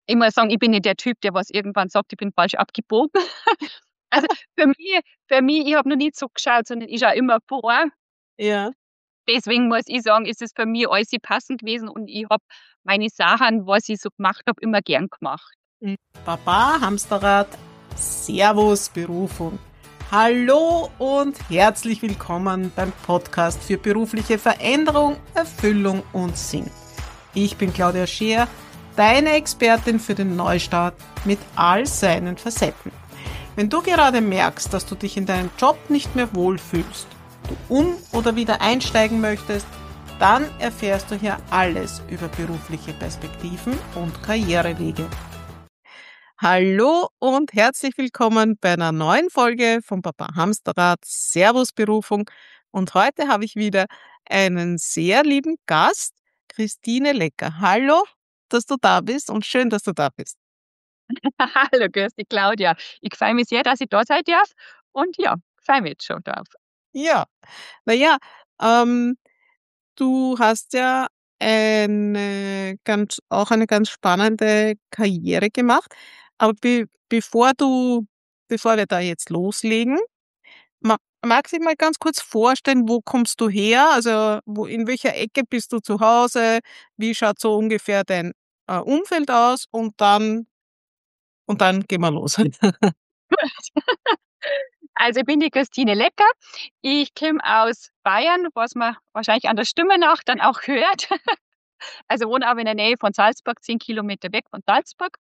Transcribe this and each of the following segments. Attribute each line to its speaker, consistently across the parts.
Speaker 1: Ich muss sagen, ich bin nicht der Typ, der was irgendwann sagt, ich bin falsch abgebogen. Also, für mich, ich habe noch nie zurückgeschaut, sondern ich schaue immer vor.
Speaker 2: Ja.
Speaker 1: Deswegen muss ich sagen, ist es für mich alles passend gewesen und ich habe meine Sachen, was ich so gemacht habe, immer gern gemacht.
Speaker 2: Baba Hamsterrad, Servus Berufung. Hallo und herzlich willkommen beim Podcast für berufliche Veränderung, Erfüllung und Sinn. Ich bin Claudia Scheer, deine Expertin für den Neustart mit all seinen Facetten. Wenn du gerade merkst, dass du dich in deinem Job nicht mehr wohlfühlst, du oder wieder einsteigen möchtest, dann erfährst du hier alles über berufliche Perspektiven und Karrierewege. Hallo und herzlich willkommen bei einer neuen Folge vom Papa Hamsterrad Servus Berufung. Und heute habe ich wieder einen sehr lieben Gast, Christine Lecker. Hallo, dass du da bist und schön, dass du da bist.
Speaker 1: Hallo, grüß dich, Claudia. Ich freue mich sehr, dass ich da sein darf und ja, freue mich jetzt schon drauf.
Speaker 2: Ja, naja, ähm, du hast ja auch eine ganz spannende Karriere gemacht. Aber bevor wir da jetzt loslegen, magst du dich mal ganz kurz vorstellen, wo kommst du her? Also in welcher Ecke bist du zu Hause? Wie schaut so ungefähr dein Umfeld aus? Und dann gehen wir los.
Speaker 1: Also, ich bin die Christine Lecker. Ich komme aus Bayern, was man wahrscheinlich an der Stimme nach dann auch hört. Also, wohne aber in der Nähe von Salzburg, 10 Kilometer weg von Salzburg.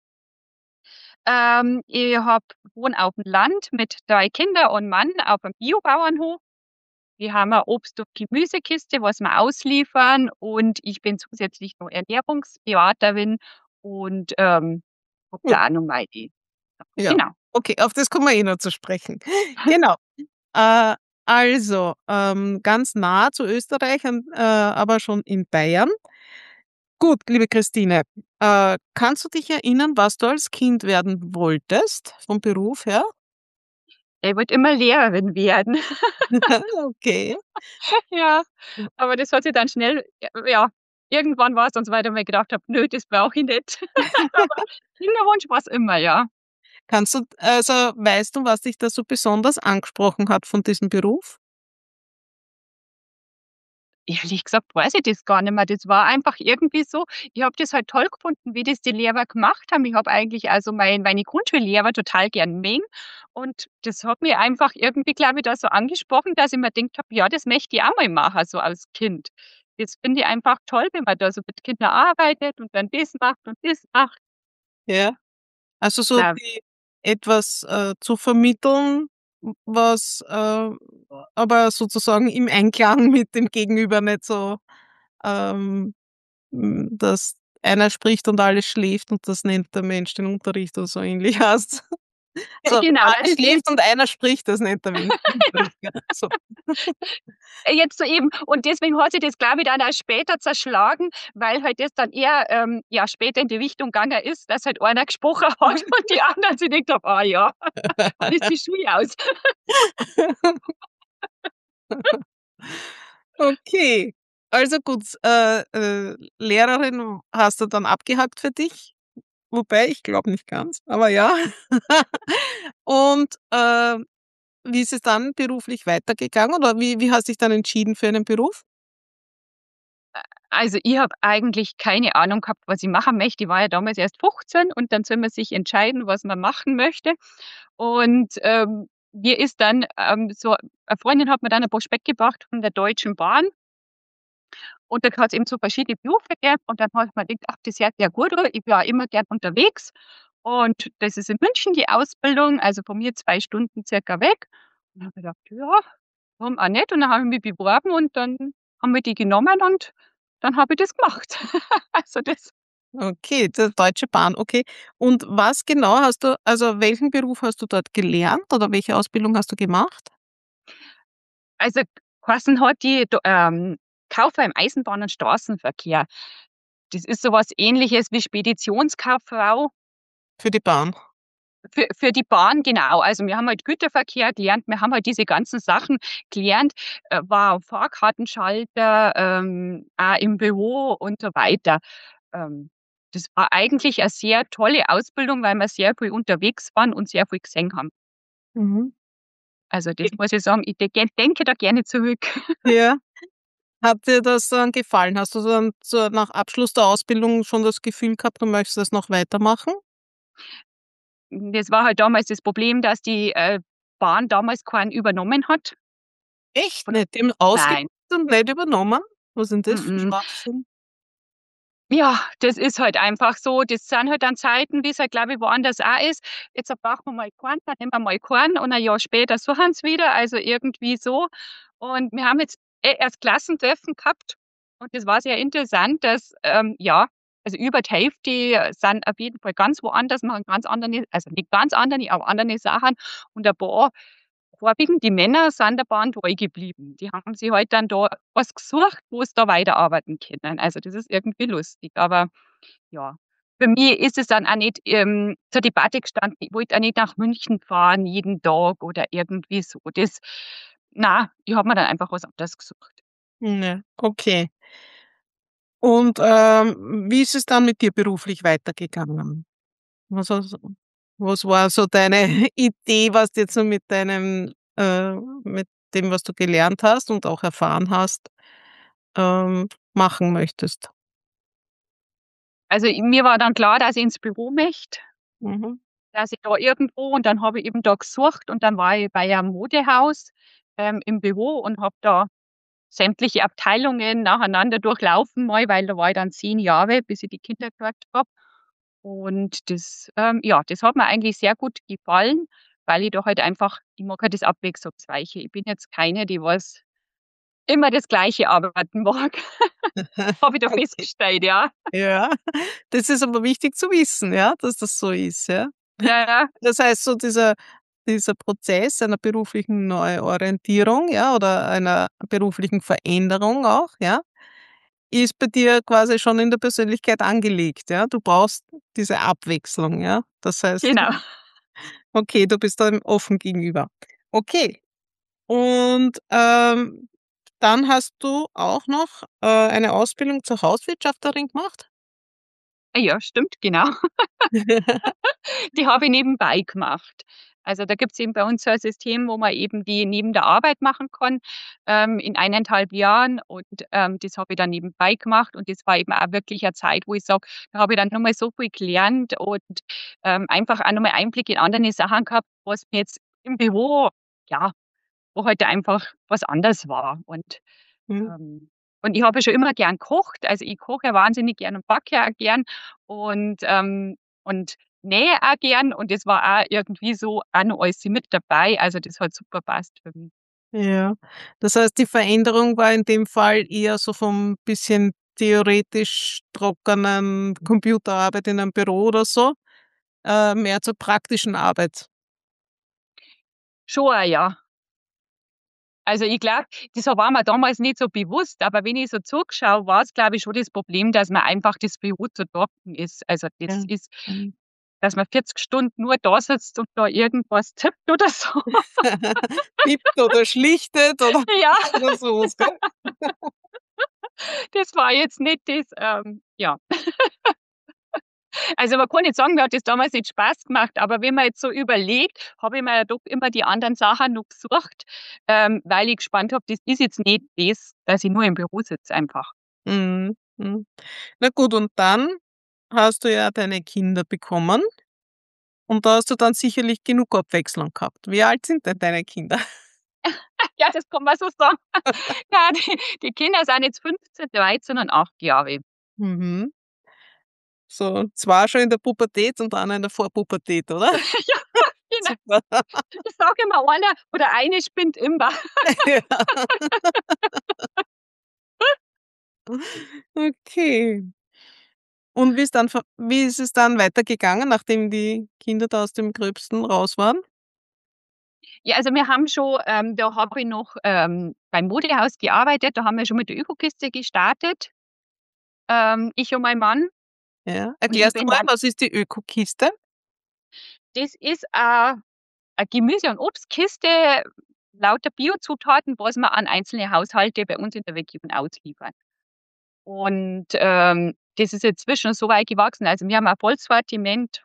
Speaker 1: Ich wohne auf dem Land mit 3 Kindern und Mann auf einem Biobauernhof. Wir haben eine Obst- und Gemüsekiste, was wir ausliefern und ich bin zusätzlich noch Ernährungsberaterin und, habe
Speaker 2: Gut,
Speaker 1: da auch noch meine
Speaker 2: ja.
Speaker 1: genau.
Speaker 2: Okay, auf das kommen wir eh noch zu sprechen. Genau. Äh, also, ganz nah zu Österreich, aber schon in Bayern. Gut, liebe Christine, kannst du dich erinnern, was du als Kind werden wolltest, vom Beruf her?
Speaker 1: Ich wollte immer Lehrerin werden.
Speaker 2: Okay.
Speaker 1: Ja, aber das hat sich dann schnell ja, irgendwann war's dann so weit, wo ich mir gedacht habe: „Nö, das brauche ich nicht.“ Aber Kinderwunsch war's immer, ja.
Speaker 2: Weißt du, was dich da so besonders angesprochen hat von diesem Beruf?
Speaker 1: Ehrlich gesagt weiß ich das gar nicht mehr. Das war einfach irgendwie so, ich habe das halt toll gefunden, wie das die Lehrer gemacht haben. Ich habe eigentlich also meine Grundschullehrer total gern mögen und das hat mich einfach irgendwie, glaube ich, da so angesprochen, dass ich mir gedacht habe: „Ja, das möchte ich auch mal machen, so als Kind.“ Das finde ich einfach toll, wenn man da so mit Kindern arbeitet und dann das macht und das macht.
Speaker 2: Ja. Also so
Speaker 1: Da
Speaker 2: etwas, zu vermitteln, was, aber sozusagen im Einklang mit dem Gegenüber nicht so, ähm, dass einer spricht und alles schläft und das nennt der Mensch den Unterricht oder so ähnlich heißt's. So,
Speaker 1: genau,
Speaker 2: alles schläft und einer spricht, das nennt der Mensch den Unterricht, ja, so.
Speaker 1: jetzt so eben. Und deswegen hat sich das, glaube ich, dann auch später zerschlagen, weil halt das dann eher, ja, später in die Richtung gegangen ist, dass halt einer gesprochen hat und die anderen sich gedacht haben: „Ah ja, wann ist die Schule aus?“
Speaker 2: Okay. Also gut, Lehrerin hast du dann abgehakt für dich? Wobei, ich glaube nicht ganz, aber ja. Und, wie ist es dann beruflich weitergegangen oder wie hast dich dann entschieden für einen Beruf?
Speaker 1: Also, ich habe eigentlich keine Ahnung gehabt, was ich machen möchte. Ich war ja damals erst 15 und dann soll man sich entscheiden, was man machen möchte. Und, mir ist dann, so eine Freundin hat mir dann ein Prospekt gebracht von der Deutschen Bahn und da hat's eben so verschiedene Berufe gegeben und dann habe ich mir gedacht: „Ach, das hört ja gut an.“ Ich war immer gern unterwegs und das ist in München die Ausbildung, also von mir 2 Stunden circa weg. Und habe mir gedacht: „Ja, warum auch nicht?“ Und dann habe ich mich beworben und dann haben wir die genommen und dann habe ich das gemacht. Also, das
Speaker 2: Okay, der Deutsche Bahn, okay. Und was genau welchen Beruf hast du dort gelernt oder welche Ausbildung hast du gemacht?
Speaker 1: also, geheißen hat die Kauffrau im Eisenbahn und Straßenverkehr. Das ist so was Ähnliches wie Speditionskauffrau
Speaker 2: Für die Bahn.
Speaker 1: für die Bahn, genau. Also, wir haben halt Güterverkehr gelernt, wir haben halt diese ganzen Sachen gelernt, war am Fahrkartenschalter, auch im Büro und so weiter. Ähm Das war eigentlich eine sehr tolle Ausbildung, weil wir sehr viel unterwegs waren und sehr viel gesehen haben.
Speaker 2: Mhm.
Speaker 1: Also, das muss ich sagen, ich denke da gerne zurück.
Speaker 2: Ja. Hat dir das dann gefallen? Hast du dann nach Abschluss der Ausbildung schon das Gefühl gehabt, du möchtest das noch weitermachen?
Speaker 1: Das war halt damals das Problem, dass die, Bahn damals keinen übernommen hat.
Speaker 2: Echt
Speaker 1: Oder
Speaker 2: nicht? Die haben ausgebildet
Speaker 1: nein.
Speaker 2: und nicht übernommen? Was ist denn das für
Speaker 1: Mm-mm.
Speaker 2: Schwachsinn?
Speaker 1: Ja, das ist halt einfach so. Das sind halt dann Zeiten, wie's halt, glaube ich, woanders auch ist. Jetzt brauchen wir mal keinen, dann nehmen wir mal keinen und ein Jahr später suchen sie wieder, also irgendwie so. Und wir haben jetzt erst Klassentreffen gehabt und das war sehr interessant, dass, ja, also über die Hälfte sind auf jeden Fall ganz woanders, machen ganz andere, also nicht ganz andere, aber andere Sachen und ein paar, vorwiegend die Männer, sind der Bahn treu geblieben. Die haben sich halt dann da was gesucht, wo sie da weiterarbeiten können. Also, das ist irgendwie lustig, aber ja. Für mich ist es dann auch nicht, zur Debatte gestanden. Ich wollte auch nicht nach München fahren jeden Tag oder irgendwie so. Ich habe mir dann einfach was anderes gesucht.
Speaker 2: Ja, okay. Und, wie ist es dann mit dir beruflich weitergegangen? Was hast was war so deine Idee, was du jetzt so mit dem, was du gelernt hast und auch erfahren hast, machen möchtest?
Speaker 1: Also, mir war dann klar, dass ich ins Büro möchte,
Speaker 2: Mhm.
Speaker 1: dass ich da irgendwo und dann habe ich eben da gesucht und dann war ich bei einem Modehaus, im Büro und habe da sämtliche Abteilungen nacheinander durchlaufen mal, weil da war ich dann 10 Jahre, bis ich die Kinder gekriegt habe. Und ja, das hat mir eigentlich sehr gut gefallen, weil ich da halt einfach ich mag halt das Abwechslungsreiche. Ich bin jetzt keine, die was immer das Gleiche arbeiten mag, habe ich da
Speaker 2: Okay.
Speaker 1: festgestellt, ja.
Speaker 2: Ja, das ist aber wichtig zu wissen, ja, dass das so ist, ja.
Speaker 1: Ja, ja,
Speaker 2: Das heißt, so dieser Prozess einer beruflichen Neuorientierung, ja, oder einer beruflichen Veränderung auch, ja, ist bei dir quasi schon in der Persönlichkeit angelegt, ja? Du brauchst diese Abwechslung, ja? Das heißt,
Speaker 1: genau.
Speaker 2: okay, du bist dem offen gegenüber. Okay. Und, dann hast du auch noch, eine Ausbildung zur Hauswirtschafterin gemacht?
Speaker 1: Ja, stimmt, genau. Die habe ich nebenbei gemacht. Also, da gibt's eben bei uns so ein System, wo man eben die neben der Arbeit machen kann, in 1,5 Jahren und, das habe ich dann nebenbei gemacht und das war eben auch wirklich eine Zeit, wo ich sage, da habe ich dann noch mal so viel gelernt und, einfach auch noch mal Einblick in andere Sachen gehabt, was mir jetzt im Büro ja, wo halt einfach was anders war
Speaker 2: Mhm.
Speaker 1: ähm und ich habe ja schon immer gern gekocht. Also, ich koche ja wahnsinnig gern und backe ja auch gern und nähe auch gern und das war auch irgendwie so auch noch alles mit dabei. Also, das hat super passt für mich.
Speaker 2: Ja. Das heißt, die Veränderung war in dem Fall eher so vom bisschen theoretisch trockenen Computerarbeit in einem Büro oder so, mehr zur praktischen Arbeit.
Speaker 1: Schon auch, ja. Also, ich glaube, das war mir damals nicht so bewusst, aber wenn ich so zurückschaue, war's, glaube ich, schon das Problem, dass mir einfach das Büro zu trocken ist. Also, das
Speaker 2: Ja.
Speaker 1: ist
Speaker 2: Mhm.
Speaker 1: dass man 40 Stunden nur da sitzt und da irgendwas tippt oder so.
Speaker 2: Tippt oder schlichtet oder
Speaker 1: Ja,
Speaker 2: oder so was, gell?
Speaker 1: das war jetzt nicht das, ja. Also, man kann nicht sagen, mir hat das damals nicht Spaß gemacht, aber wenn man jetzt so überlegt, habe ich mir ja doch immer die anderen Sachen noch gesucht, weil ich gespannt habe, das ist jetzt nicht das, dass ich nur im Büro sitze einfach.
Speaker 2: Mhm, mhm. Na gut, und dann hast du ja deine Kinder bekommen und da hast du dann sicherlich genug Abwechslung gehabt. Wie alt sind denn deine Kinder?
Speaker 1: Ja, das kann man so sagen. Ja, die Kinder sind jetzt 15, 13 und 8 Jahre.
Speaker 2: Mhm. So, zwei schon in der Pubertät und einer in der Vorpubertät, oder?
Speaker 1: Ja, genau.
Speaker 2: Super.
Speaker 1: Ich sage immer, einer oder eine spinnt immer.
Speaker 2: Ja. Okay. Und wie ist es dann weitergegangen, nachdem die Kinder da aus dem Gröbsten raus waren?
Speaker 1: Ja, also wir haben schon da habe ich noch, beim Modehaus gearbeitet, da haben wir schon mit der Ökokiste gestartet, ich und mein Mann.
Speaker 2: Ja.
Speaker 1: Und ich
Speaker 2: Erklärst du
Speaker 1: bin
Speaker 2: mal,
Speaker 1: dann
Speaker 2: was ist die Ökokiste?
Speaker 1: das ist a Gemüse und Obstkiste, lauter Biozutaten, was wir an einzelne Haushalte bei uns in der Region ausliefern. Und, das ist inzwischen so weit gewachsen. Also wir haben ein Vollsortiment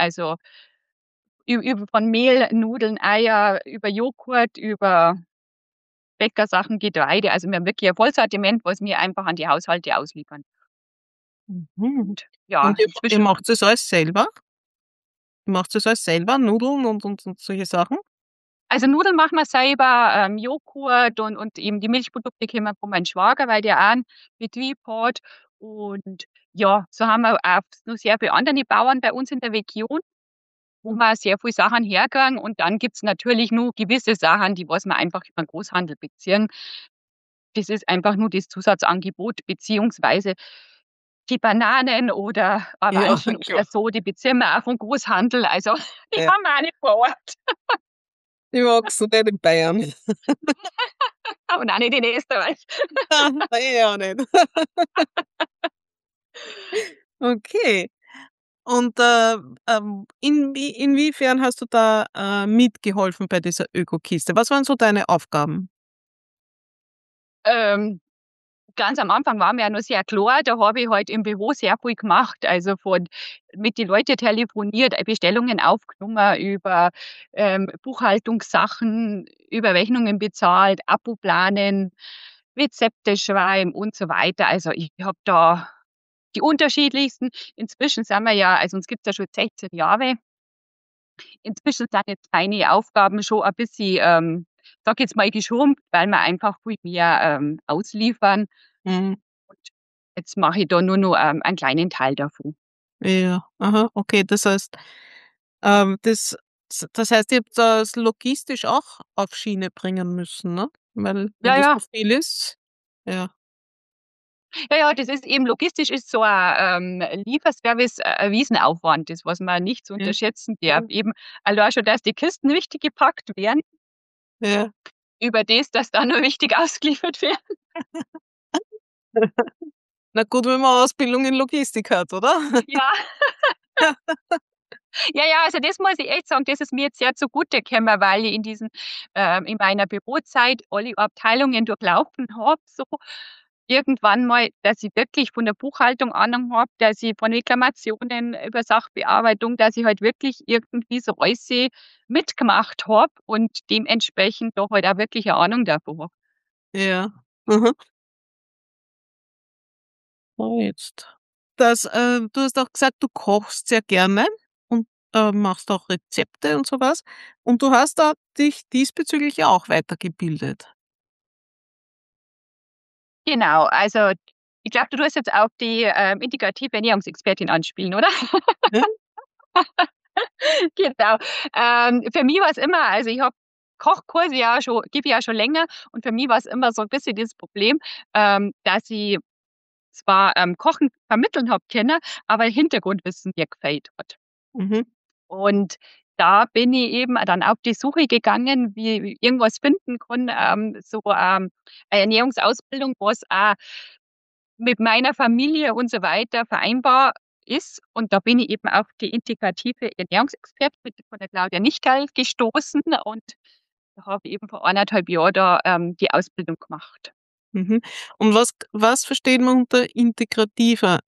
Speaker 1: von Mehl, Nudeln, Eier, über Joghurt, über Bäckersachen, Getreide. Also wir haben wirklich ein Vollsortiment, was wir einfach an die Haushalte ausliefern.
Speaker 2: Mhm.
Speaker 1: Und ja,
Speaker 2: Und ihr
Speaker 1: inzwischen,
Speaker 2: macht das alles selber? Ihr macht das alles selber, Nudeln und solche Sachen?
Speaker 1: also Nudeln machen wir selber, Joghurt und eben die Milchprodukte kommen von meinem Schwager, weil der auch einen Betrieb hat. Und ja, so haben wir auch noch sehr viele andere Bauern bei uns in der Region, wo wir sehr viele Sachen herkriegen. Und dann gibt's natürlich nur gewisse Sachen, die was wir einfach über den Großhandel beziehen. Das ist einfach nur das Zusatzangebot, beziehungsweise die Bananen oder
Speaker 2: Ja,
Speaker 1: Weichen oder
Speaker 2: klar.
Speaker 1: so, die beziehen wir auch vom Großhandel. Also die
Speaker 2: Ja.
Speaker 1: haben wir auch nicht vor Ort
Speaker 2: Ich mag's so nicht in Bayern.
Speaker 1: und auch nicht in Österreich.
Speaker 2: Nein, ich auch nicht. Okay. Und, inwiefern hast du da, mitgeholfen bei dieser Ökokiste? Was waren so deine Aufgaben?
Speaker 1: Ähm, Ganz am Anfang war mir ja noch sehr klar, da habe ich halt im Büro sehr viel gemacht. Also von mit den Leuten telefoniert, Bestellungen aufgenommen, über Buchhaltungssachen, über Rechnungen bezahlt, Abo planen, Rezepte schreiben und so weiter. Also ich habe da die unterschiedlichsten. Inzwischen sind wir ja, also uns gibt's ja schon 16 Jahre. Inzwischen sind jetzt meine Aufgaben schon ein bisschen, sage jetzt mal, geschrumpft, weil wir einfach viel mehr ausliefern.
Speaker 2: Mhm.
Speaker 1: Und jetzt mache ich da nur noch einen kleinen Teil davon.
Speaker 2: Ja, aha, okay. Das heißt, das heißt, ihr habt das logistisch auch auf Schiene bringen müssen, ne? Weil wenn
Speaker 1: Ja,
Speaker 2: das so
Speaker 1: ja.
Speaker 2: viel ist, ja.
Speaker 1: Ja, ja, das ist eben logistisch ist so ein Lieferservice ein Riesenaufwand, das, was man nicht zu
Speaker 2: Ja,
Speaker 1: unterschätzen darf. Eben allein schon, dass die Kisten richtig gepackt werden,
Speaker 2: ja.
Speaker 1: über das, dass dann nur richtig ausgeliefert wird.
Speaker 2: Na gut, wenn man Ausbildung in Logistik hat, oder?
Speaker 1: Ja. Ja, ja, also das muss ich echt sagen, das ist mir jetzt sehr zugutegekommen, weil ich in meiner Bürozeit alle Abteilungen durchlaufen habe, so irgendwann mal, dass ich wirklich von der Buchhaltung Ahnung habe, dass ich von Reklamationen über Sachbearbeitung, dass ich halt wirklich irgendwie so alles mitgemacht habe und dementsprechend doch halt auch wirklich eine Ahnung davon habe.
Speaker 2: Ja. Mhm. Oh, jetzt. Du hast auch gesagt, du kochst sehr gerne und, machst auch Rezepte und so was. Und du hast da dich diesbezüglich ja auch weitergebildet.
Speaker 1: Genau, also ich glaube, du tust jetzt auf die integrative Ernährungsexpertin anspielen, oder?
Speaker 2: Ja?
Speaker 1: Genau. Für mich war es immer, also ich habe Kochkurse ja schon gebe ich ja schon länger und für mich war es immer so ein bisschen dieses Problem, dass ich zwar, Kochen vermitteln habe können, aber Hintergrundwissen mir gefehlt hat.
Speaker 2: Mhm.
Speaker 1: Und da bin ich eben dann auf die Suche gegangen, wie ich irgendwas finden kann, eine Ernährungsausbildung, was auch mit meiner Familie und so weiter vereinbar ist. Und da bin ich eben auf die integrative Ernährungsexpertin von der Claudia Nichtal gestoßen und da habe ich eben vor 1,5 Jahren da, die Ausbildung gemacht.
Speaker 2: Mhm. Und was versteht man unter integrativer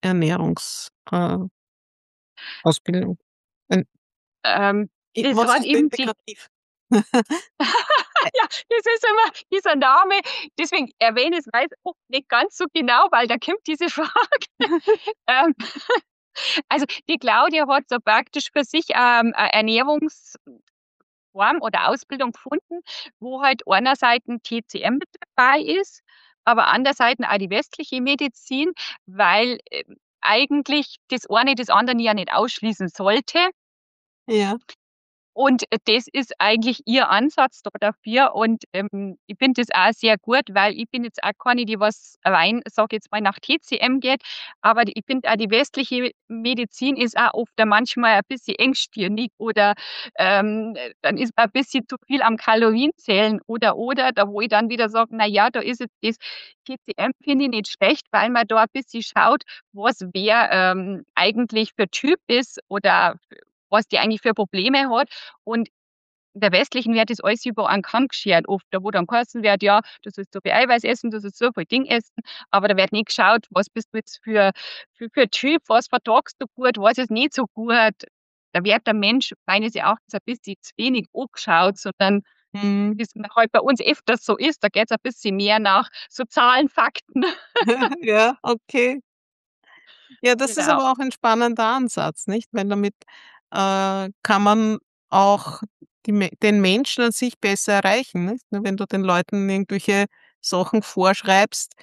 Speaker 2: Ausbildung? Ein
Speaker 1: Ähm, Das
Speaker 2: Was
Speaker 1: hat
Speaker 2: ist
Speaker 1: eben die
Speaker 2: integrativ?
Speaker 1: ja, das ist immer dieser Name, deswegen erwähne ich es weiß oft nicht ganz so genau, weil da kommt diese Frage. Ähm, also die Claudia hat so praktisch für sich, 'a Ernährungsform oder Ausbildung gefunden, wo halt einerseits 'n TCM mit dabei ist, aber andererseits auch die westliche Medizin, weil, eigentlich das eine das andere ja nicht ausschließen sollte.
Speaker 2: Ja,
Speaker 1: Und das ist eigentlich ihr Ansatz da dafür und, ich finde das auch sehr gut, weil ich bin jetzt auch keine, die was rein, sage jetzt mal, nach TCM geht, aber ich finde auch die westliche Medizin ist auch oft da manchmal ein bisschen engstirnig oder, dann ist man ein bisschen zu viel am Kalorienzählen oder, da wo ich dann wieder sage: „Na ja, da ist jetzt das TCM finde ich nicht schlecht, weil man da ein bisschen schaut, was wer, eigentlich für Typ ist oder was die eigentlich für Probleme hat. Und in der westlichen Welt ist alles über einen Kamm geschert oft, da wo dann geheißen wird, ja, du sollst so viel Eiweiß essen, du sollst so viel Ding essen, aber da wird nicht geschaut, was bist du jetzt für ein Typ, was vertragst du gut, was ist nicht so gut. Da wird der Mensch meines Erachtens ein bisschen zu wenig angeschaut, sondern
Speaker 2: Mhm.
Speaker 1: wie es halt bei uns öfters so ist, da geht es ein bisschen mehr nach sozialen Fakten.
Speaker 2: Ja, okay. Ja, das ist
Speaker 1: Genau.
Speaker 2: aber auch ein spannender Ansatz, nicht? Weil damit, kann man auch den Menschen an sich besser erreichen, nicht? Nur wenn du den Leuten irgendwelche Sachen vorschreibst,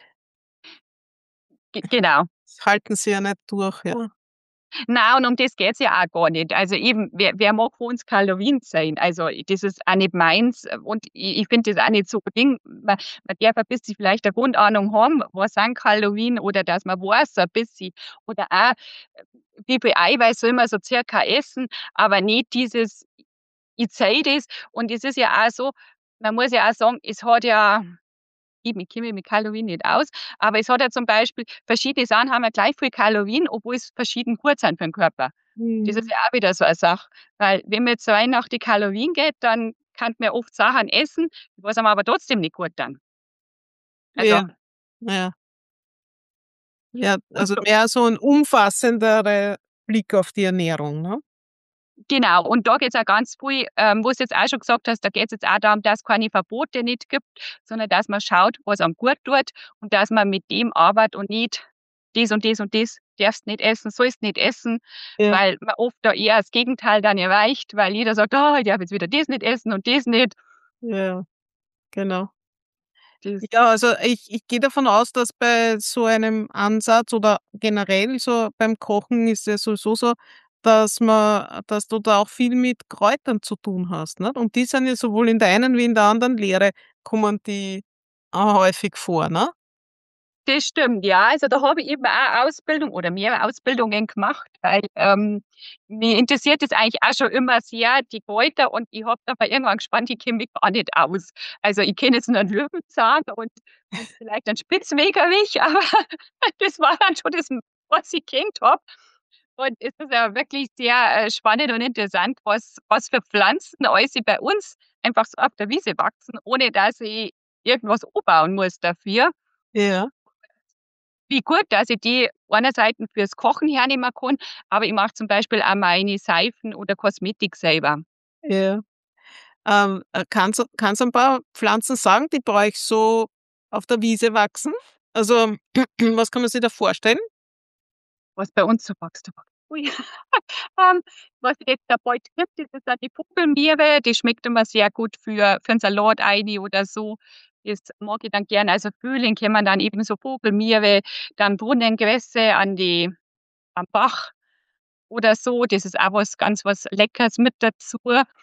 Speaker 1: Genau.
Speaker 2: das halten sie ja nicht durch, ja.
Speaker 1: Na, und um das geht's ja auch gar nicht. Also eben, wer mag für uns Kalorien sein? Also das ist auch nicht meins und ich finde das auch nicht so ein Ding. Man darf ein bisschen vielleicht eine Grundahnung haben, was sind Kalorien oder dass man weiß ein bisschen oder auch, wie viel Eiweiß soll man so circa essen, aber nicht dieses, ich zeige das und es ist ja auch so, man muss ja auch sagen, es hat ja ich kenne mich mit Kalorien nicht aus, aber es hat ja zum Beispiel verschiedene Sachen haben ja gleich viel Kalorien, obwohl es verschieden gut sind für den Körper. Das ist
Speaker 2: Mhm.
Speaker 1: ja auch wieder so eine Sache, weil wenn man jetzt so rein nach die Kalorien geht, dann kann man ja oft Sachen essen, was einem aber trotzdem nicht gut tun.
Speaker 2: Ja,
Speaker 1: Also
Speaker 2: ja. Ja,
Speaker 1: und
Speaker 2: also mehr so 'n umfassendere Blick auf die Ernährung, ne?
Speaker 1: genau, und da geht's auch ganz viel, wo du jetzt auch schon gesagt hast, da geht's jetzt auch darum, dass es keine Verbote nicht gibt, sondern dass man schaut, was einem gut tut und dass man mit dem arbeitet und nicht das und das und das darfst nicht essen, sollst nicht essen,
Speaker 2: Ja,
Speaker 1: weil man oft da eher das Gegenteil dann erreicht, weil jeder sagt: „Ah, ich darf jetzt wieder das nicht essen und das nicht.“
Speaker 2: ja, genau.
Speaker 1: Das
Speaker 2: Ja, also ich gehe davon aus, dass bei so einem Ansatz oder generell so beim Kochen ist ja sowieso so, dass du da auch viel mit Kräutern zu tun hast, ne? Und die sind ja sowohl in der einen wie in der anderen Lehre kommen die, häufig vor, ne?
Speaker 1: Das stimmt, ja. Also, da habe ich eben auch Ausbildung oder mehrere Ausbildungen gemacht, weil, mich interessiert das eigentlich auch schon immer sehr, die Kräuter, und ich habe dann mal irgendwann gespannt, ich kenne mich gar nicht aus. Also, ich kenne jetzt nur 'n Löwenzahn und vielleicht einen Spitzwegerich, aber das war dann schon das, was ich kennt habe. Und es ist ja wirklich sehr, spannend und interessant, was für Pflanzen alles bei uns einfach so auf der Wiese wachsen, ohne dass ich irgendwas anbauen muss dafür.
Speaker 2: Ja,
Speaker 1: Wie gut, dass ich die einerseits fürs Kochen hernehmen kann, aber ich mache zum Beispiel auch meine Seifen oder Kosmetik selber.
Speaker 2: ja. Kannst du 'n paar Pflanzen sagen, die bei euch so auf der Wiese wachsen? Also, was kann man sich da vorstellen?
Speaker 1: Was bei uns so wächst, da wächst ui, ähm, was jetzt da bald gibt, das ist dann die Vogelmiere, die schmeckt immer sehr gut für 'n Salat eini oder so. Das mag ich dann gerne. Also Frühling kommen dann eben so Vogelmiere, dann Brunnengewässe am Bach oder so. Das ist auch was Leckeres mit dazu.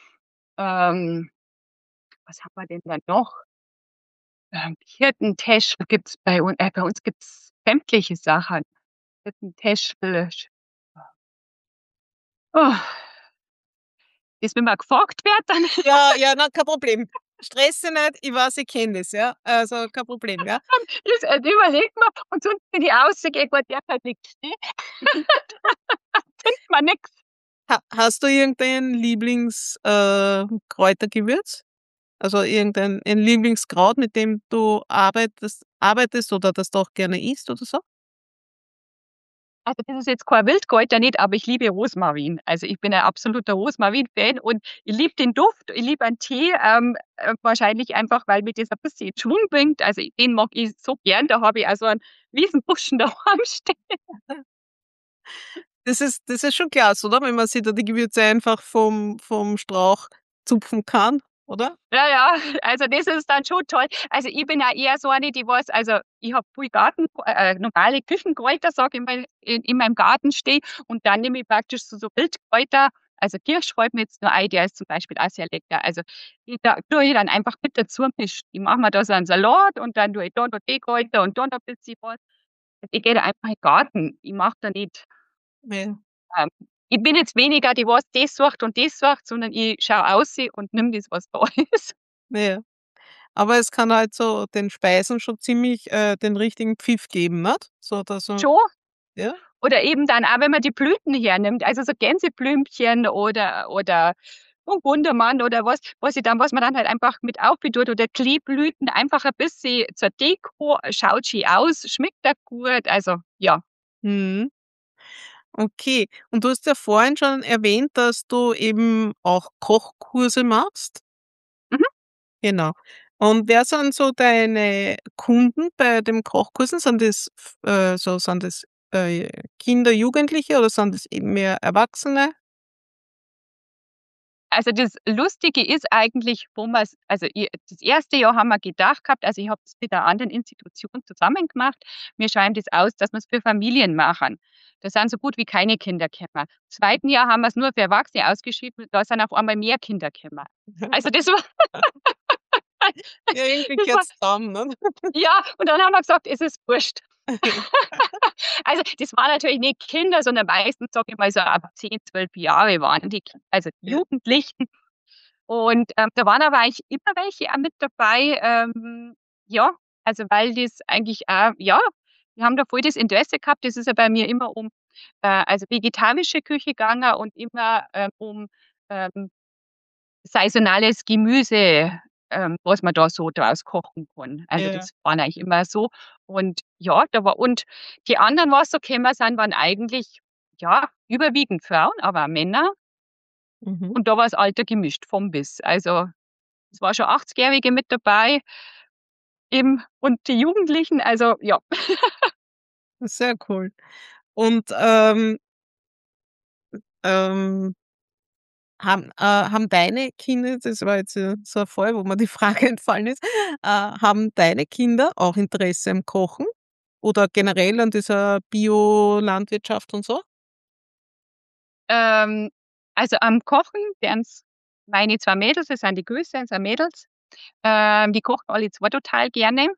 Speaker 1: Was haben wir denn da noch? Hirtentäschel gibt's bei uns gibt's sämtliche Sachen. Hirtentäschel, oh, das, wenn man gefragt wird, dann
Speaker 2: Ja, ja, na, kein Problem. Stress dich nicht, ich weiß, ich kenne das, ja. Also, kein Problem, ja.
Speaker 1: ist überlegt man und sonst, wenn ich rausgehe, gut, derzeit liegt Schnee, findet man nix.
Speaker 2: Hast du irgendein Lieblings Kräutergewürz? Also, irgendein ein Lieblingskraut, mit dem du arbeitest oder das du auch gerne isst oder so?
Speaker 1: Also, das ist jetzt kein Wildkräuter nicht, aber ich liebe Rosmarin. Also, ich bin ein absoluter Rosmarin-Fan und ich liebe den Duft. Ich liebe einen Tee, wahrscheinlich einfach, weil mir das ein bisschen in Schwung bringt. Also, den mag ich so gern. Da habe ich also einen Riesenbuschen daheim stehen.
Speaker 2: Das ist schon klasse, oder? Wenn man sich da die Gewürze einfach vom Strauch zupfen kann, oder?
Speaker 1: Ja, ja, also das ist dann schon toll. Also, ich bin auch eher so eine, die was, also, ich habe viel normale Küchenkräuter, sage ich mal, in meinem Garten stehen, und dann nehme ich praktisch so Wildkräuter, also Kirsch fällt mir jetzt nur ein, der ist zum Beispiel auch sehr lecker. Also, die da tue ich dann einfach mit dazu mischen. Ich mache mir da so einen Salat und dann tue ich da noch die Kräuter und da noch ein bisschen was. Ich gehe da einfach in den Garten. Ich mache da nicht,
Speaker 2: Ja,
Speaker 1: ähm ich bin jetzt weniger die, was das sucht und das sucht, sondern ich schaue ausseh und nehme das, was da ist.
Speaker 2: ja. Aber es kann halt so den Speisen schon ziemlich, den richtigen Pfiff geben, nicht? So, dass so
Speaker 1: Schon.
Speaker 2: ja?
Speaker 1: Oder eben dann auch, wenn man die Blüten hernimmt, also so Gänseblümchen oder und Gundermann oder was man dann halt einfach mit aufbetut oder Kleeblüten, einfach ein bisschen zur Deko, schaut schön aus, schmeckt auch gut, also ja.
Speaker 2: Mhm. Okay. Und du hast ja vorhin schon erwähnt, dass du eben auch Kochkurse machst.
Speaker 1: Mhm.
Speaker 2: Genau. Und wer sind so deine Kunden bei den Kochkursen? Sind das Kinder, Jugendliche oder sind das eben mehr Erwachsene?
Speaker 1: Also, das Lustige ist eigentlich, wo man's also, das erste Jahr haben wir gedacht gehabt, also, ich habe es mit einer anderen Institution zusammen gemacht. Wir schreiben das aus, dass wir's für Familien machen. Da sind so gut wie keine Kinder gekommen. Im zweiten Jahr haben wir es nur für Erwachsene ausgeschrieben, da sind auf einmal mehr Kinder gekommen. Also, das war
Speaker 2: Ja, irgendwie
Speaker 1: das war
Speaker 2: gehört's zusammen, ne?
Speaker 1: ja, und dann haben wir gesagt: „Es ist wurscht.“ Also, das waren natürlich nicht Kinder, sondern meistens, sage ich mal, so ab 10, 12 Jahre waren die
Speaker 2: Ja.
Speaker 1: Jugendlichen. Und, da waren aber eigentlich immer welche auch mit dabei, ja, also, weil das eigentlich auch ja, wir haben da voll das Interesse gehabt. Das ist ja bei mir immer um, also, vegetarische Küche gegangen und immer, um, ähm, saisonales Gemüse, was man da so draus kochen kann. Also,
Speaker 2: Ja.
Speaker 1: das waren eigentlich immer so. Und ja, und die anderen, was so gekommen sind, waren eigentlich, ja, überwiegend Frauen, aber auch Männer.
Speaker 2: Mhm.
Speaker 1: Und da war das Alter gemischt vom bis. Also, es war schon 80-Jährige mit dabei, eben und die Jugendlichen, also ja.
Speaker 2: Sehr cool. Und, ähm, haben deine Kinder, das war jetzt, so 'n Fall, wo mir die Frage entfallen ist, haben deine Kinder auch Interesse am Kochen oder generell an dieser Biolandwirtschaft und so?
Speaker 1: Ähm, also, am Kochen wären's meine 2 Mädels, das sind die Größten, sind Mädels. Die kochen alle 2 total gerne.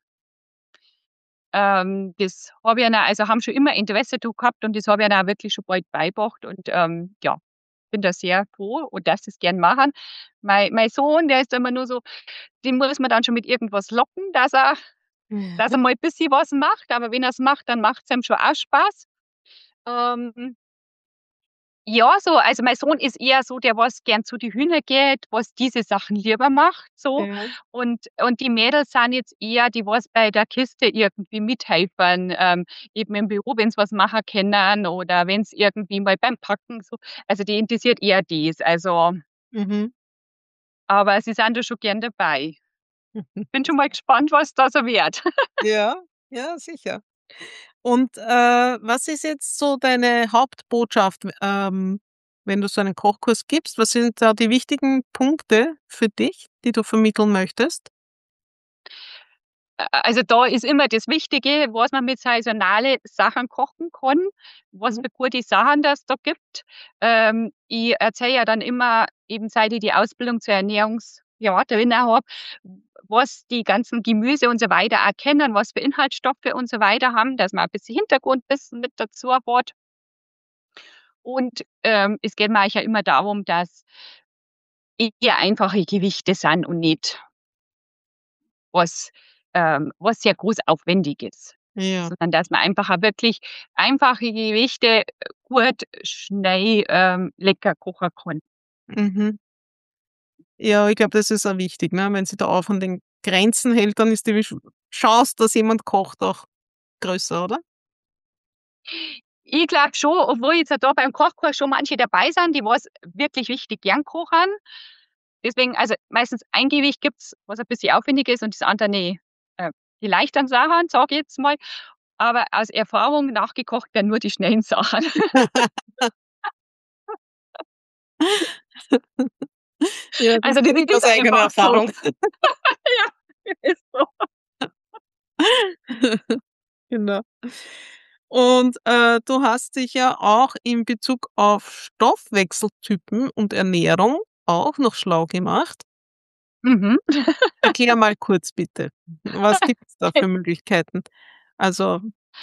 Speaker 1: Das habe ich ihnen also, haben schon immer Interesse dazu gehabt und das habe ich ihnen auch wirklich schon bald beigebracht und, ja, bin da sehr froh und dass sie's gern machen. Mein Sohn, der ist immer nur so, den muss man dann schon mit irgendwas locken, dass er mal bisschen was macht, aber wenn er's macht, dann macht's ihm schon auch Spaß. Ähm, ja, so also, mein Sohn ist eher so, der was gern zu die Hühner geht, was diese Sachen lieber macht so.
Speaker 2: Ja.
Speaker 1: Und die Mädels sind jetzt eher die, was bei der Kiste irgendwie mithelfen, eben im Büro, wenn's was machen können oder wenn's irgendwie mal beim Packen so also, die interessiert eher das. Also
Speaker 2: Mhm.
Speaker 1: aber sie sind da schon gern dabei. Bin schon mal gespannt, was da so wird.
Speaker 2: Ja, ja, sicher. Und, was ist jetzt so deine Hauptbotschaft, wenn du so einen Kochkurs gibst? Was sind da die wichtigen Punkte für dich, die du vermitteln möchtest?
Speaker 1: Also, da ist immer das Wichtige, was man mit saisonale Sachen kochen kann, was
Speaker 2: Mhm.
Speaker 1: für gute Sachen das da gibt. Ich erzähle ja dann immer, eben seit ich die Ausbildung zur Ernährungsberaterin auch habe, was die ganzen Gemüse und so weiter auch kennen, was für Inhaltsstoffe und so weiter haben, dass man ein bisschen Hintergrundwissen mit dazu hat. Und, es geht mir eigentlich ja immer darum, dass eher einfache Gewichte sind und nicht was was sehr groß aufwendig ist,
Speaker 2: Ja.
Speaker 1: sondern dass man einfach auch wirklich einfache Gerichte gut, schnell, lecker kochen kann.
Speaker 2: Mhm. Ja, ich glaube, das ist auch wichtig, ne? Wenn sie da auch an den Grenzen hält, dann ist die Chance, dass jemand kocht, auch größer, oder?
Speaker 1: Ich glaube schon, obwohl jetzt da beim Kochkurs schon manche dabei sind, die was wirklich richtig gern kochen. Deswegen also, meistens ein Gericht gibt's, was ein bisschen aufwendig ist und das andere die leichteren Sachen, sage ich jetzt mal. Aber aus Erfahrung nachgekocht werden nur die schnellen Sachen.
Speaker 2: Ja, das
Speaker 1: Also, das
Speaker 2: kenne ich
Speaker 1: ist
Speaker 2: aus eigener
Speaker 1: einfach so.
Speaker 2: Erfahrung.
Speaker 1: Ja, ist so.
Speaker 2: Genau. Und, du hast dich ja auch in Bezug auf Stoffwechseltypen und Ernährung auch noch schlau gemacht.
Speaker 1: Mhm.
Speaker 2: Erklär mal kurz bitte. Was gibt's da für Möglichkeiten? Also,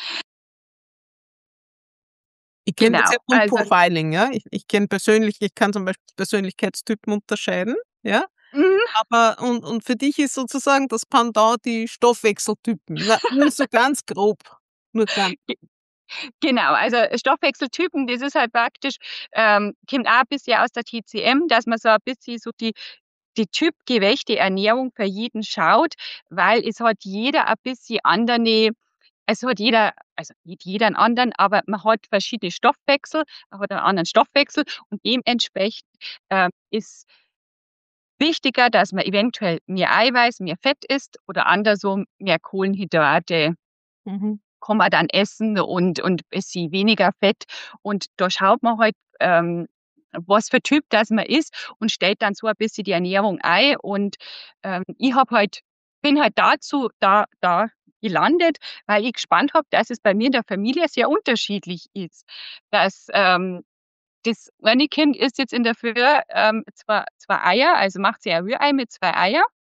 Speaker 2: ich kenne das ja
Speaker 1: Genau,
Speaker 2: vom
Speaker 1: also
Speaker 2: Profiling, ja. Ich kenne persönlich ich kann zum Beispiel Persönlichkeitstypen unterscheiden, ja.
Speaker 1: mhm,
Speaker 2: Aber und für dich ist sozusagen das Pendant die Stoffwechseltypen. Na, nur so ganz grob. Nur ganz.
Speaker 1: Genau, also Stoffwechseltypen, das ist halt praktisch, kommt auch ein bisschen aus der TCM, dass man so ein bisschen so die typgerechte Ernährung für jeden schaut, weil es hat jeder ein bisschen andere, es hat jeder, also nicht jeder einen anderen, aber man hat verschiedene Stoffwechsel, man hat einen anderen Stoffwechsel und dementsprechend ist wichtiger, dass man eventuell mehr Eiweiß, mehr Fett isst oder andersrum mehr Kohlenhydrate
Speaker 2: Mhm.
Speaker 1: kann man dann essen und ein bisschen weniger Fett. Und da schaut man halt, was für Typ das man ist und stellt dann so ein bisschen die Ernährung ein. Und ich bin halt da gelandet, weil ich gespannt habe, dass es bei mir in der Familie sehr unterschiedlich ist. Dass das eine Kind isst jetzt in der Früh zwei Eier, also macht sie ein Rührei mit zwei Eier.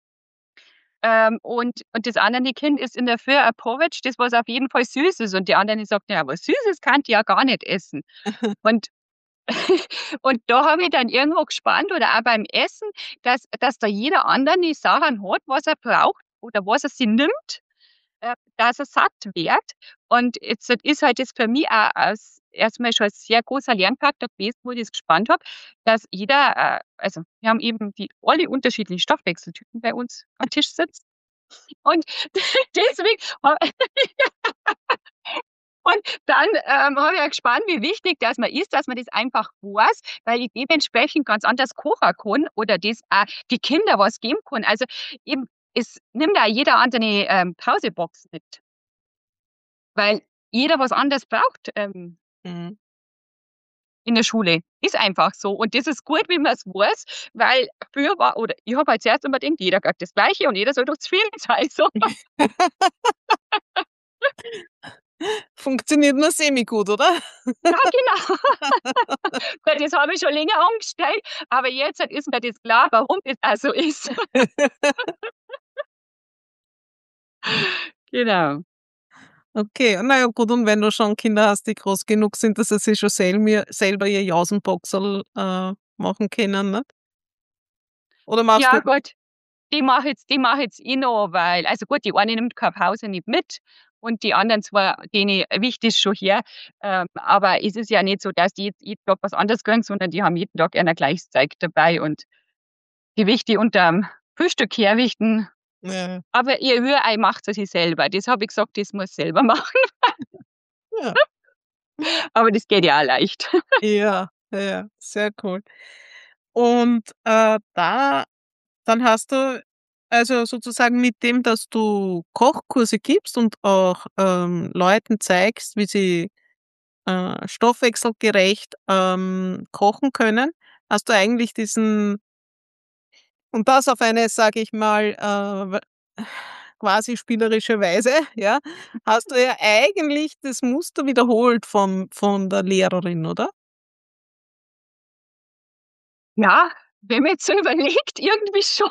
Speaker 1: Und das andere Kind ist in der Früh ein Porridge, das was auf jeden Fall süß ist. Und die anderen, die sagt, ja, aber Süßes kann die ja gar nicht essen. Und, und da habe ich dann irgendwo gespannt oder auch beim Essen, dass da jeder andere die Sachen hat, was er braucht oder was er sich nimmt, dass er satt wird. Und jetzt ist halt das für mich auch erstmal schon ein sehr großer Lernfaktor gewesen, wo ich das gespannt habe, dass jeder, also wir haben eben alle unterschiedlichen Stoffwechseltypen bei uns am Tisch sitzen. Und deswegen ha und dann, habe ich ja gespannt, wie wichtig dass man ist, dass man das einfach weiß, weil ich dementsprechend ganz anders kochen kann oder das auch die Kinder was geben kann. Also, eben, es nimmt auch jeder andere, Pausebox mit, weil jeder was anderes braucht,
Speaker 2: Mhm.
Speaker 1: in der Schule. Ist einfach so. Und das ist gut, wie man's weiß, weil früher war oder ich habe halt zuerst immer gedacht, jeder kriegt das Gleiche und jeder soll doch zufrieden sein, so.
Speaker 2: Funktioniert nur semi-gut, oder?
Speaker 1: Ja, genau. Gut, das habe ich schon länger angestellt, aber jetzt ist mir das klar, warum das auch so ist. Genau.
Speaker 2: Okay, na ja gut, und wenn du schon Kinder hast, die groß genug sind, dass sie sich schon selber ihr Jausenboxerl, machen können, nicht? Oder machst
Speaker 1: Ja
Speaker 2: du
Speaker 1: gut, die mache jetzt ich noch, weil also gut, die eine nimmt keine Pause nicht mit und die anderen 2, denen wichtig ist schon her. Aber es ist ja nicht so, dass die jetzt jeden Tag was anderes kriegen, sondern die haben jeden Tag einer gleiches Zeug dabei und die Wichte unterm Frühstück herrichten.
Speaker 2: ja,
Speaker 1: Aber ihr Rührei macht sie sich selber. Das habe ich gesagt, das muss sie selber machen,
Speaker 2: ja,
Speaker 1: aber das geht ja auch leicht.
Speaker 2: ja, ja, sehr cool. Und, dann hast du also sozusagen mit dem, dass du Kochkurse gibst und auch, Leuten zeigst, wie sie, stoffwechselgerecht, kochen können, hast du eigentlich diesen und das auf eine, sage ich mal, quasi spielerische Weise, ja, hast du ja eigentlich das Muster wiederholt von der Lehrerin, oder?
Speaker 1: Ja, wenn man jetzt so überlegt, irgendwie schon,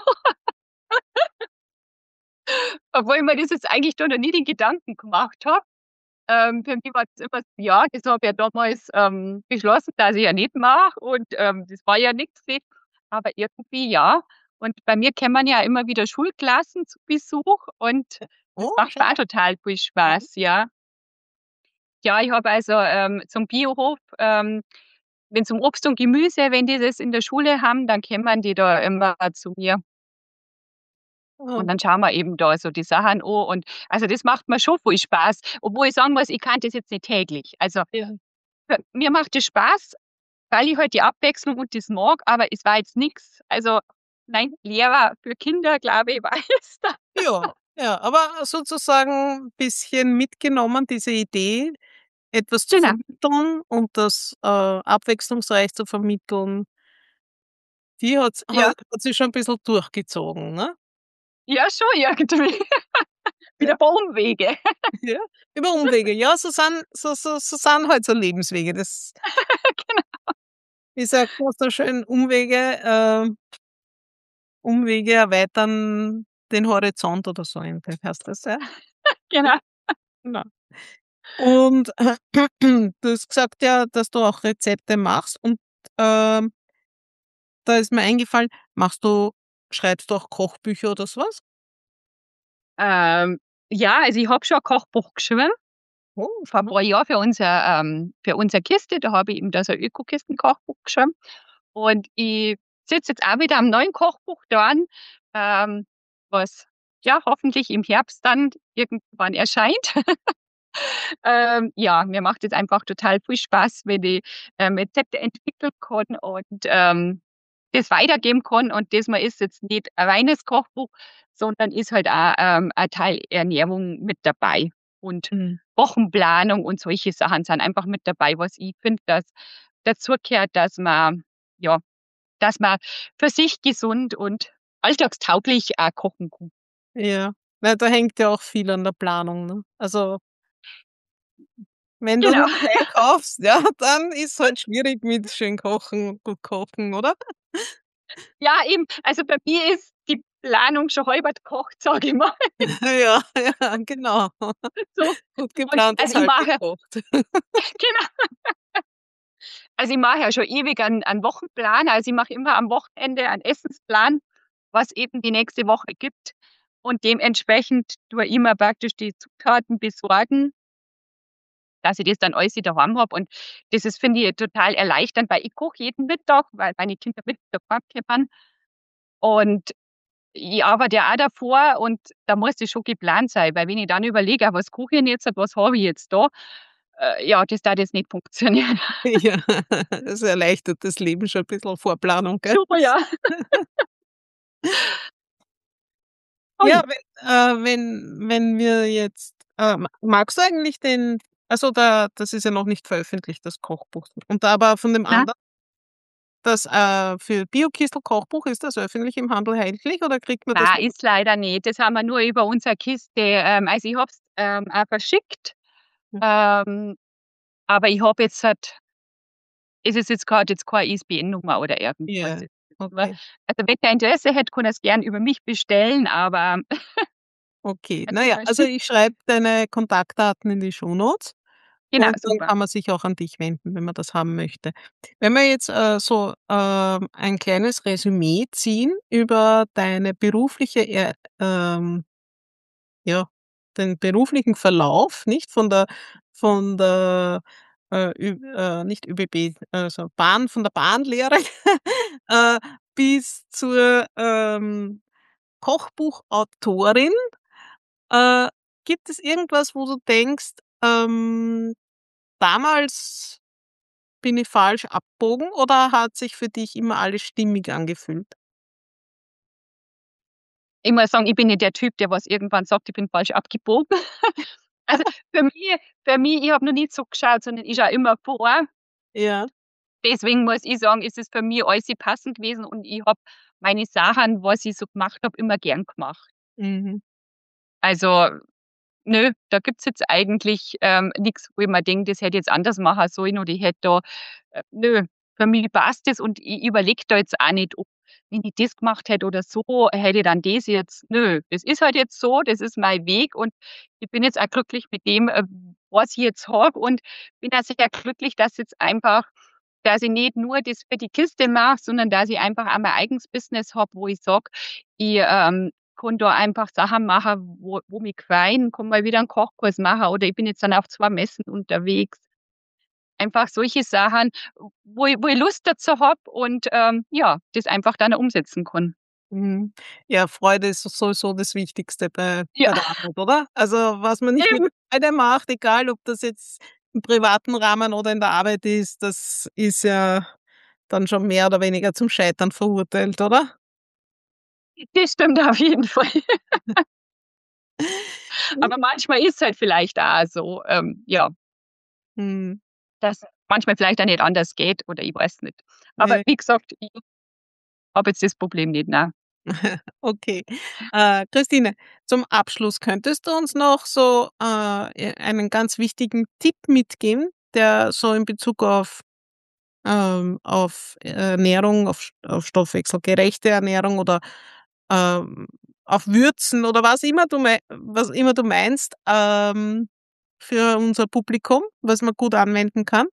Speaker 1: obwohl ich mir das jetzt eigentlich da noch nie den Gedanken gemacht habe. Für mich war das immer so, ja, das habe ich ja damals, beschlossen, dass ich ja nicht mache und, das war ja nix aber irgendwie ja. Und bei mir kommen ja immer wieder Schulklassen zu Besuch und das
Speaker 2: Oh,
Speaker 1: macht
Speaker 2: schön.
Speaker 1: mir auch total viel
Speaker 2: Mhm.
Speaker 1: Spaß, ja. Ja, ich habe also, zum Biohof, wenn zum Obst und Gemüse wenn die das in der Schule haben, dann kommen die da immer zu mir.
Speaker 2: Ah,
Speaker 1: Und dann schauen wir eben da so die Sachen an und also das macht mir schon viel Spaß, obwohl ich sagen muss, ich kann das jetzt nicht täglich. Also,
Speaker 2: ja.
Speaker 1: mir macht es Spaß, weil ich halt die Abwechslung und das mag, aber es war jetzt nix. Also, nein, Lehrer für Kinder, glaube ich, war es da.
Speaker 2: Ja, ja, aber sozusagen bisschen mitgenommen, diese Idee, etwas zu
Speaker 1: Genau.
Speaker 2: vermitteln und das, abwechslungsreich zu vermitteln, die
Speaker 1: Ja,
Speaker 2: hat sich schon 'n bisschen durchgezogen, ne?
Speaker 1: ja schon irgendwie.
Speaker 2: Ja.
Speaker 1: Wieder paar Umwege.
Speaker 2: Ja, über Umwege. Ja, so sind halt so Lebenswege. Das
Speaker 1: Genau,
Speaker 2: wie sagt man so schön, Umwege erweitern den Horizont oder so ähnlich heißt das, ja?
Speaker 1: genau.
Speaker 2: Genau. Und du hast gesagt ja, dass du auch Rezepte machst und, ähm, da ist mir eingefallen, schreibst du auch Kochbücher oder so was?
Speaker 1: Ähm, ja, also ich habe schon ein Kochbuch geschrieben.
Speaker 2: Oh,
Speaker 1: vor ein
Speaker 2: mhm.
Speaker 1: paar Jahren für unser Kiste. Da habe ich eben da so ein Öko-Kisten-Kochbuch geschrieben. Und ich sitze jetzt auch wieder am neuen Kochbuch dran, was ja hoffentlich im Herbst dann irgendwann erscheint. Ja, mir macht es einfach total viel Spaß, wenn ich Rezepte entwickeln kann und das weitergeben kann. Und das mal ist jetzt nicht ein reines Kochbuch, sondern ist halt auch ein Teil Ernährung mit dabei. Und
Speaker 2: Mhm.
Speaker 1: Wochenplanung und solche Sachen sind einfach mit dabei, was ich finde, dass dazu gehört, ja, dass man für sich gesund und alltagstauglich auch kochen kann.
Speaker 2: Ja. Na, da hängt ja auch viel an der Planung, ne? Also, wenn du
Speaker 1: Genau.
Speaker 2: nicht einkaufst, ja, dann ist halt schwierig mit schön kochen und gut kochen, oder?
Speaker 1: Ja, eben. Also bei mir ist die Planung schon halb gekocht, sage ich mal.
Speaker 2: Ja, ja, genau.
Speaker 1: So.
Speaker 2: Gut
Speaker 1: Und
Speaker 2: geplant ist
Speaker 1: also ich
Speaker 2: halb
Speaker 1: mache
Speaker 2: gekocht.
Speaker 1: genau. Also ich mache ja schon ewig einen Wochenplan. Also ich mache immer am Wochenende einen Essensplan, was eben die nächste Woche gibt. Und dementsprechend tue ich immer praktisch die Zutaten besorgen, dass ich das dann alles daheim habe. Und das ist, finde ich, total erleichternd, weil ich koche jeden Mittag, weil meine Kinder Mittag heimkommen. Und ich arbeite ja auch davor und da muss das schon geplant sein, weil wenn ich dann überlege, was koche ich denn jetzt, was habe ich jetzt da, ja, das darf jetzt nicht funktionieren.
Speaker 2: Ja, das erleichtert das Leben schon 'n bisschen Vorplanung, gell?
Speaker 1: Super, ja.
Speaker 2: Ja,
Speaker 1: Ui.
Speaker 2: wenn wir jetzt magst du eigentlich den also da das ist ja noch nicht veröffentlicht, das Kochbuch. Und aber von dem
Speaker 1: Na,
Speaker 2: anderen, das, für Bio-Kistel Kochbuch, ist das öffentlich im Handel erhältlich oder kriegt man das
Speaker 1: na,
Speaker 2: nur
Speaker 1: ist leider nicht. Das haben wir nur über unsere Kiste. Also ich habe es auch verschickt, ähm, aber ich habe jetzt halt, ist es jetzt gerade jetzt keine ISBN-Nummer oder irgendwas.
Speaker 2: ja,
Speaker 1: Nur,
Speaker 2: okay,
Speaker 1: also wenn der Interesse hätte, kann er es gern über mich bestellen, aber
Speaker 2: okay.
Speaker 1: also
Speaker 2: Na ja, also
Speaker 1: verschickt,
Speaker 2: ich schreibe deine Kontaktdaten in die Shownotes
Speaker 1: genau,
Speaker 2: und dann
Speaker 1: super.
Speaker 2: kann man sich auch an dich wenden, wenn man das haben möchte. Wenn wir jetzt, ein kleines Resümee ziehen über deine berufliche ja, den beruflichen Verlauf, nicht von der, nicht ÖBB, also von der Bahnlehre, äh, bis zur, Kochbuchautorin. Äh, Gibt es irgendwas, wo du denkst, damals bin ich falsch abgebogen oder hat sich für dich immer alles stimmig angefühlt?
Speaker 1: Ich muss sagen, ich bin nicht der Typ, der was irgendwann sagt, ich bin falsch abgebogen. Also für mich, ich habe noch nicht so geschaut, sondern ich schaue immer vor.
Speaker 2: Ja.
Speaker 1: Deswegen muss ich sagen, ist es für mich alles passend gewesen und ich habe meine Sachen, was ich so gemacht habe, immer gern gemacht.
Speaker 2: Mhm.
Speaker 1: Also, nö, da gibt's jetzt eigentlich, nix, wo ich mir denke, das hätte ich jetzt anders machen sollen oder ich hätte da nö, für mich passt das und ich überlege da jetzt auch nicht, ob wenn ich das gemacht hätte oder so, hätte ich dann das jetzt nö, das ist halt jetzt so, das ist mein Weg und ich bin jetzt auch glücklich mit dem, was ich jetzt habe und bin auch sehr glücklich, dass ich nicht nur das für die Kiste mache, sondern dass ich einfach auch mein eigenes Business habe, wo ich sage, ich, kann da einfach Sachen machen, wo mich gefreuen, kann mal wieder einen Kochkurs machen oder ich bin jetzt dann auf 2 Messen unterwegs. Einfach solche Sachen, wo ich Lust dazu habe und, ja, das einfach dann umsetzen kann.
Speaker 2: Mhm. Ja, Freude ist sowieso das Wichtigste
Speaker 1: Ja,
Speaker 2: bei der Arbeit, oder? Also, was man nicht mit
Speaker 1: eben.
Speaker 2: Freude macht, egal ob das jetzt im privaten Rahmen oder in der Arbeit ist, das ist ja dann schon mehr oder weniger zum Scheitern verurteilt, oder?
Speaker 1: Das stimmt auf jeden Fall. Aber manchmal ist halt vielleicht auch so, ja,
Speaker 2: Mhm.
Speaker 1: dass manchmal vielleicht auch nicht anders geht oder ich weiß nicht. Aber
Speaker 2: Ja,
Speaker 1: wie gesagt, ich habe jetzt das Problem nicht, nein.
Speaker 2: okay. Christine, zum Abschluss könntest du uns noch so, einen ganz wichtigen Tipp mitgeben, der so in Bezug auf Ernährung, auf stoffwechselgerechte Ernährung oder, ähm, auf Würzen oder was immer du meinst, für unser Publikum, was man gut anwenden kann?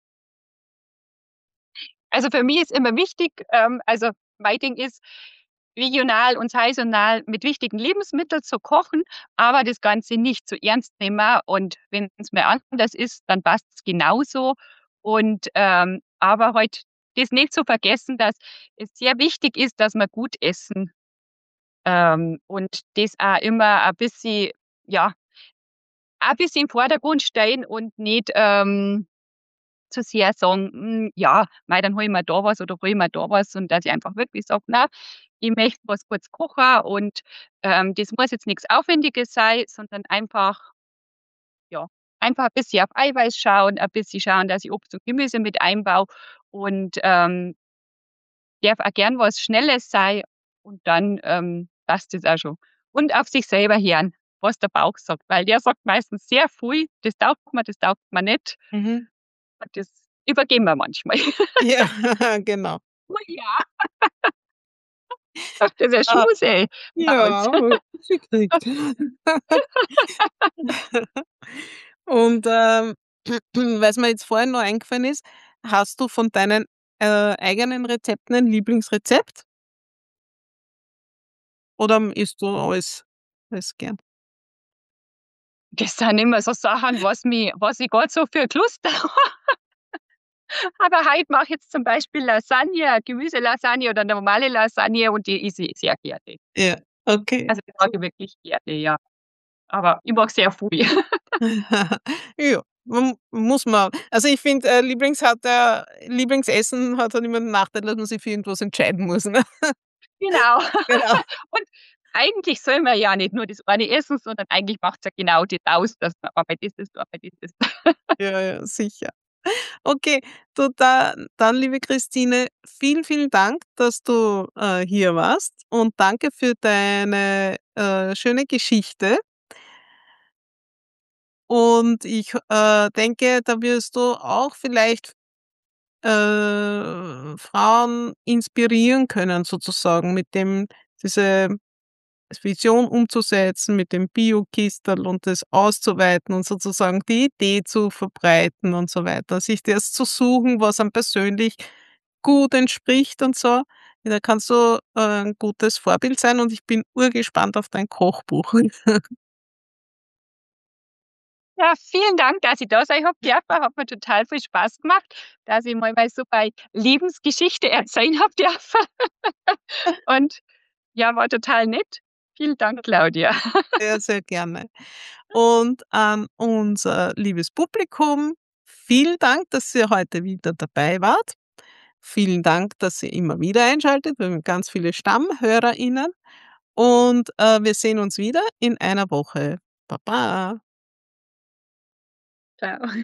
Speaker 1: Also, für mich ist immer wichtig, also mein Ding ist, regional und saisonal mit wichtigen Lebensmitteln zu kochen, aber das Ganze nicht zu ernst nehmen. Und wenn es mal anders ist, dann passt es genauso. Und aber halt das nicht zu vergessen, dass es sehr wichtig ist, dass wir gut essen, und das auch immer ein bisschen, ja, ein bisschen im Vordergrund stellen und nicht zu sehr sagen: ja, mei, dann hole ich mir da was oder hole ich mir da was“, und dass ich einfach wirklich sage: „Na, ich möchte was kurz kochen und, das muss jetzt nichts Aufwendiges sein, sondern einfach, ja, einfach ein bisschen auf Eiweiß schauen, ein bisschen schauen, dass ich Obst und Gemüse mit einbaue und, darf auch gern was Schnelles sein und dann, passt das auch schon. Und auf sich selber hören, was der Bauch sagt, weil der sagt meistens sehr viel: das taugt mir nicht“,
Speaker 2: Mhm.
Speaker 1: und das übergehen wir manchmal.
Speaker 2: Ja, genau.
Speaker 1: Oh ja, sagt der
Speaker 2: Ah,
Speaker 1: Schuse bei uns.
Speaker 2: ja, gekriegt. Und, weil's mir jetzt vorhin noch eingefallen ist, hast du von deinen, eigenen Rezepten ein Lieblingsrezept oder isst du alles gern?
Speaker 1: Das sind immer so Sachen, was ich grad so für Lust habe. Aber heute mache ich jetzt zum Beispiel Lasagne, Gemüselasagne oder normale Lasagne und die esse ich sehr gerne.
Speaker 2: Ja, okay.
Speaker 1: Also, die mag ich wirklich gerne, ja. Aber ich mag sehr viel.
Speaker 2: Ja, muss man. Also, ich finde, Lieblingsessen hat halt immer den Nachteil, dass man sich für irgendwas entscheiden muss, ne?
Speaker 1: Genau.
Speaker 2: Genau.
Speaker 1: Und eigentlich soll man ja nicht nur das eine essen, sondern eigentlich macht's ja genau das aus, dass man einmal das isst, einmal das isst.
Speaker 2: Ja, ja, sicher. Okay, du, dann, liebe Christine, vielen, vielen Dank, dass du, hier warst und danke für deine, schöne Geschichte. Und ich, denke, da wirst du auch vielleicht, Frauen inspirieren können sozusagen mit dem diese Vision umzusetzen, mit dem Bio-Kistel und das auszuweiten und sozusagen die Idee zu verbreiten und so weiter. Sich das zu suchen, was einem persönlich gut entspricht und so. Ja, da kannst du, 'n gutes Vorbild sein und ich bin urgespannt auf dein Kochbuch.
Speaker 1: Ja, vielen Dank, dass ich da sein habe dürfen. Hat mir total viel Spaß gemacht, dass ich mal so bei Lebensgeschichte erzählen habe dürfen. Und ja, war total nett. Vielen Dank, Claudia.
Speaker 2: Sehr, sehr gerne. Und an unser liebes Publikum, vielen Dank, dass ihr heute wieder dabei wart. Vielen Dank, dass ihr immer wieder einschaltet. Wir haben ganz viele StammhörerInnen und, wir sehen uns wieder in einer Woche. Baba.
Speaker 1: Tschau.